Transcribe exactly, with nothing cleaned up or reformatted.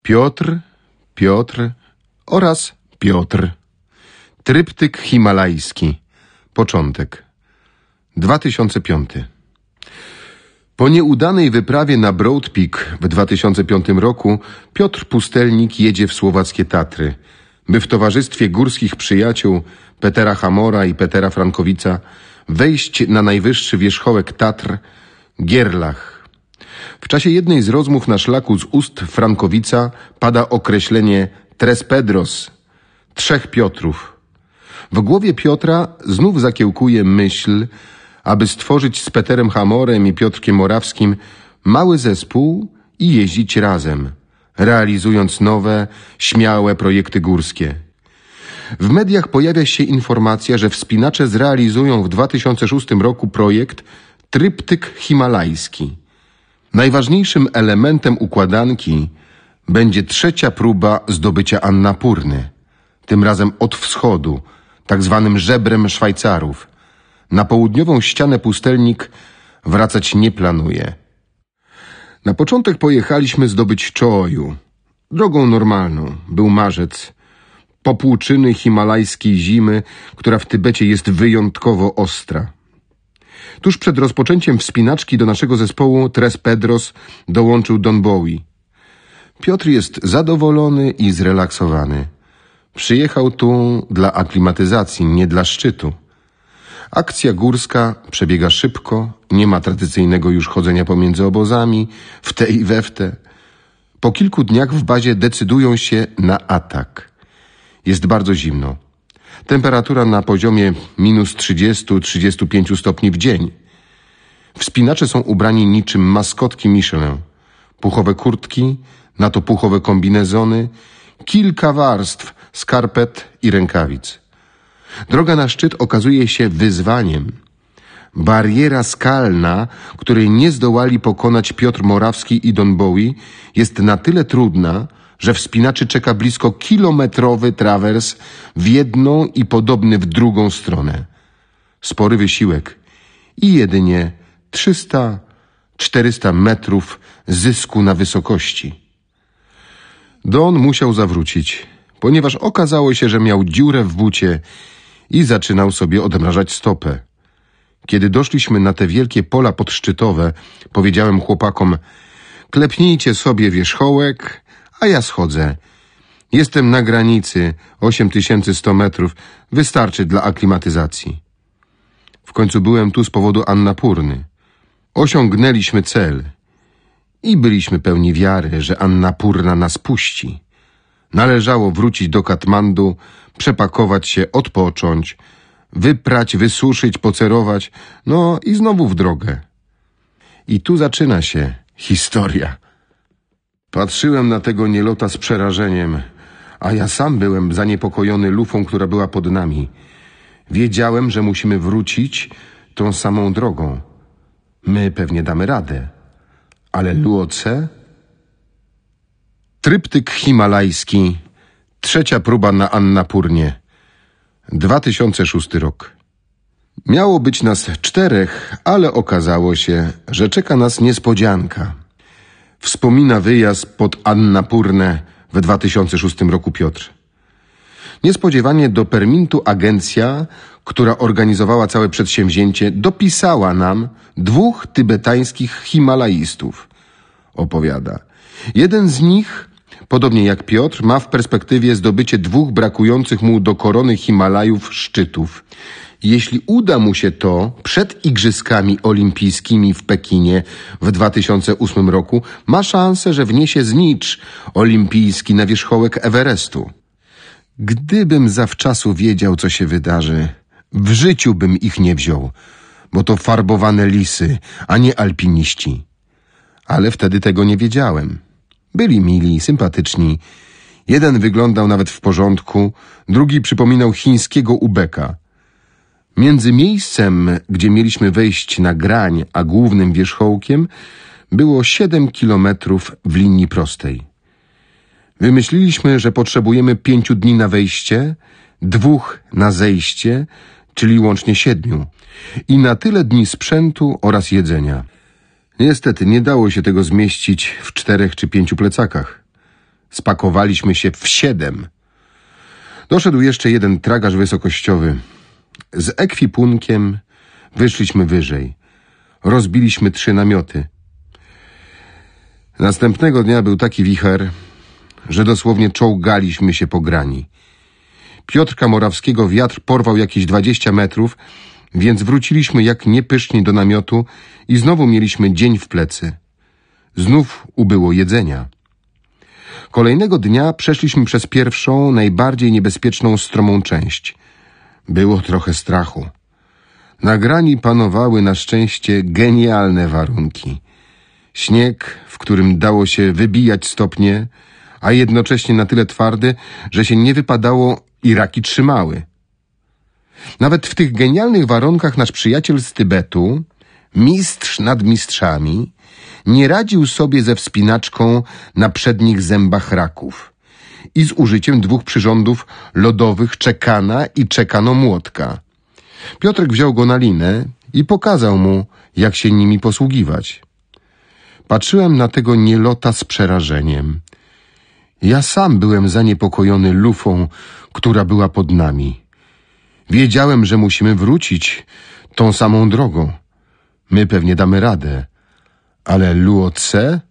Piotr, Piotr oraz Piotr. Tryptyk himalajski. Początek. dwa tysiące piąty. Po nieudanej wyprawie na Broad Peak w dwa tysiące piątym roku Piotr Pustelnik jedzie w słowackie Tatry, by w towarzystwie górskich przyjaciół Petera Hamora i Petera Frankowica wejść na najwyższy wierzchołek Tatr, Gierlach. W czasie jednej z rozmów na szlaku z ust Frankowica pada określenie Tres Pedros, trzech Piotrów. W głowie Piotra znów zakiełkuje myśl, aby stworzyć z Peterem Hamorem i Piotrkiem Morawskim mały zespół i jeździć razem, realizując nowe, śmiałe projekty górskie. W mediach pojawia się informacja, że wspinacze zrealizują w dwa tysiące szóstym roku projekt Tryptyk himalajski. Najważniejszym elementem układanki będzie trzecia próba zdobycia Annapurny, tym razem od wschodu, tak zwanym żebrem Szwajcarów. Na południową ścianę Pustelnik wracać nie planuje. Na początek pojechaliśmy zdobyć Czoju. Drogą normalną. Był marzec. Popłuczyny himalajskiej zimy, która w Tybecie jest wyjątkowo ostra. Tuż przed rozpoczęciem wspinaczki do naszego zespołu Tres Pedros dołączył Don Bowie. Piotr jest zadowolony i zrelaksowany. Przyjechał tu dla aklimatyzacji, nie dla szczytu. Akcja górska przebiega szybko, nie ma tradycyjnego już chodzenia pomiędzy obozami, w te i we w te. Po kilku dniach w bazie decydują się na atak. Jest bardzo zimno. Temperatura na poziomie minus trzydzieści do trzydziestu pięciu stopni w dzień. Wspinacze są ubrani niczym maskotki Michelin. Puchowe kurtki, na to puchowe kombinezony, kilka warstw skarpet i rękawic. Droga na szczyt okazuje się wyzwaniem. Bariera skalna, której nie zdołali pokonać Piotr Morawski i Don Bowie, jest na tyle trudna, że wspinaczy czeka blisko kilometrowy trawers w jedną i podobny w drugą stronę. Spory wysiłek i jedynie trzysta czterysta metrów zysku na wysokości. Don musiał zawrócić, ponieważ okazało się, że miał dziurę w bucie i zaczynał sobie odmrażać stopę. Kiedy doszliśmy na te wielkie pola podszczytowe, powiedziałem chłopakom: klepnijcie sobie wierzchołek, a ja schodzę. Jestem na granicy, osiem tysięcy sto metrów, wystarczy dla aklimatyzacji. W końcu byłem tu z powodu Annapurny. Osiągnęliśmy cel i byliśmy pełni wiary, że Annapurna nas puści. Należało wrócić do Katmandu, przepakować się, odpocząć, wyprać, wysuszyć, pocerować, no i znowu w drogę. I tu zaczyna się historia. Patrzyłem na tego nielota z przerażeniem, a ja sam byłem zaniepokojony lufą, która była pod nami. Wiedziałem, że musimy wrócić tą samą drogą. My pewnie damy radę, ale Luoce? Tryptyk himalajski, trzecia próba na Annapurnie, dwa tysiące szósty rok. Miało być nas czterech, ale okazało się, że czeka nas niespodzianka. Wspomina wyjazd pod Annapurnę w dwa tysiące szóstym roku Piotr. Niespodziewanie do Permintu agencja, która organizowała całe przedsięwzięcie, dopisała nam dwóch tybetańskich himalaistów. Opowiada. Jeden z nich, podobnie jak Piotr, ma w perspektywie zdobycie dwóch brakujących mu do korony Himalajów szczytów. Jeśli uda mu się to przed Igrzyskami Olimpijskimi w Pekinie w dwa tysiące ósmym roku, ma szansę, że wniesie znicz olimpijski na wierzchołek Everestu. Gdybym zawczasu wiedział, co się wydarzy, w życiu bym ich nie wziął, bo to farbowane lisy, a nie alpiniści. Ale wtedy tego nie wiedziałem. Byli mili, sympatyczni. Jeden wyglądał nawet w porządku, drugi przypominał chińskiego ubeka. Między miejscem, gdzie mieliśmy wejść na grań, a głównym wierzchołkiem było siedem kilometrów w linii prostej. Wymyśliliśmy, że potrzebujemy pięciu dni na wejście, dwóch na zejście, czyli łącznie siedmiu, i na tyle dni sprzętu oraz jedzenia. Niestety nie dało się tego zmieścić w czterech czy pięciu plecakach. spakowaliśmy się w siedem. Doszedł jeszcze jeden tragarz wysokościowy. Z ekwipunkiem wyszliśmy wyżej. Rozbiliśmy trzy namioty. Następnego dnia był taki wicher, że dosłownie czołgaliśmy się po grani. Piotrka Morawskiego wiatr porwał jakieś dwadzieścia metrów, więc wróciliśmy jak niepyszni do namiotu i znowu mieliśmy dzień w plecy. Znów ubyło jedzenia. Kolejnego dnia przeszliśmy przez pierwszą, najbardziej niebezpieczną stromą część. Było trochę strachu. Na grani panowały na szczęście genialne warunki. Śnieg, w którym dało się wybijać stopnie, a jednocześnie na tyle twardy, że się nie wypadało i raki trzymały. Nawet w tych genialnych warunkach nasz przyjaciel z Tybetu, mistrz nad mistrzami, nie radził sobie ze wspinaczką na przednich zębach raków i z użyciem dwóch przyrządów lodowych czekana i czekanomłotka. Piotrek wziął go na linę i pokazał mu, jak się nimi posługiwać. Patrzyłem na tego nielota z przerażeniem. Ja sam byłem zaniepokojony lufą, która była pod nami. Wiedziałem, że musimy wrócić tą samą drogą. My pewnie damy radę, ale Luo Tse